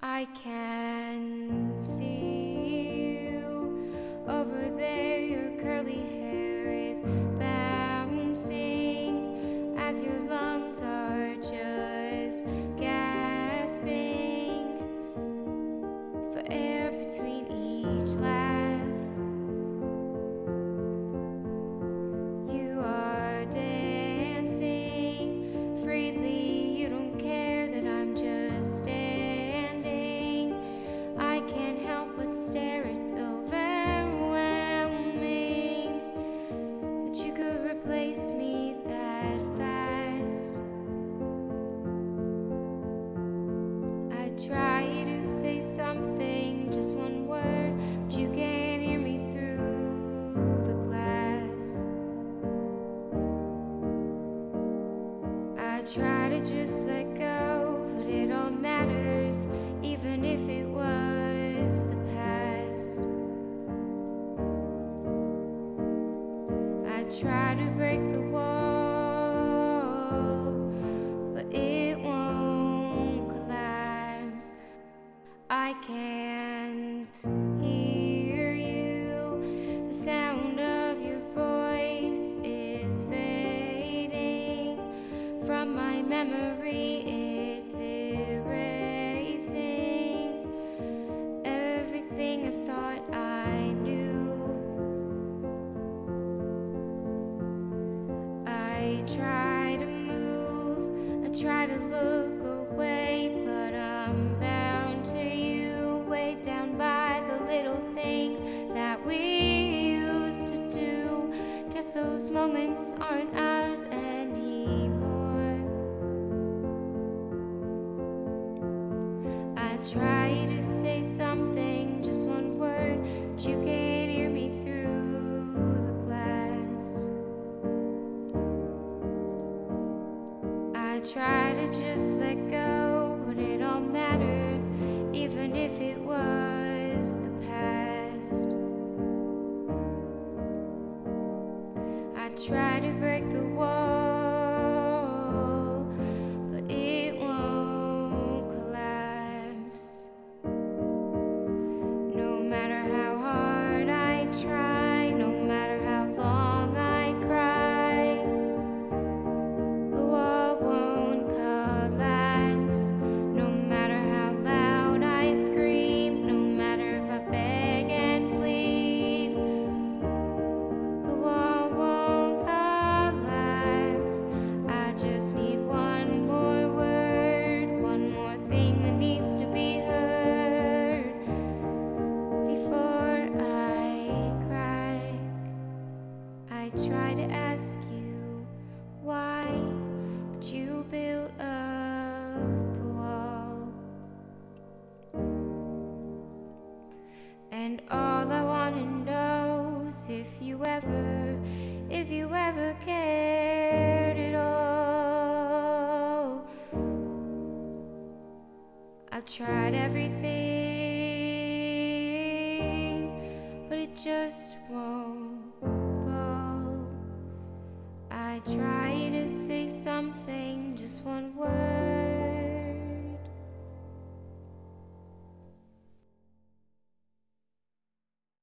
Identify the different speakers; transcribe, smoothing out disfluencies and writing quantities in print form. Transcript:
Speaker 1: I can see you over there. Your curly hair is bouncing as your lungs are just gasping for air between each laugh. You are dancing freely. You don't care that I'm just standing. I can't help but stare. It's overwhelming that you could replace me that fast. I try to say something, just one word, but you can't hear me through the glass. I try to just let go, but it all matters, even if it was the past. I try to break the wall, but it won't collapse. I can't hear you. The sound of your voice is fading from my memory. It's erasing everything I thought I knew. I try to move, I try to look away, but I'm bound to you, weighed down by the little things that we used to do. Guess those moments aren't ours anymore. I try to say something, just one word, but you can't hear me through the glass. I try to just let go, but it all matters, even if it was the past. I try to break the wall, but it won't collapse. No matter how hard I try, no matter how long I cry, the wall won't collapse. No matter how loud I scream, no matter if I beg and plead, the wall won't collapse. I just need one more word, one more thing that needs to be heard before I crack. I try to ask you why, but you built up a wall. And all I wanna know is if you ever cared at all. I've tried everything, but it just won't fall. I try to say something, just one word,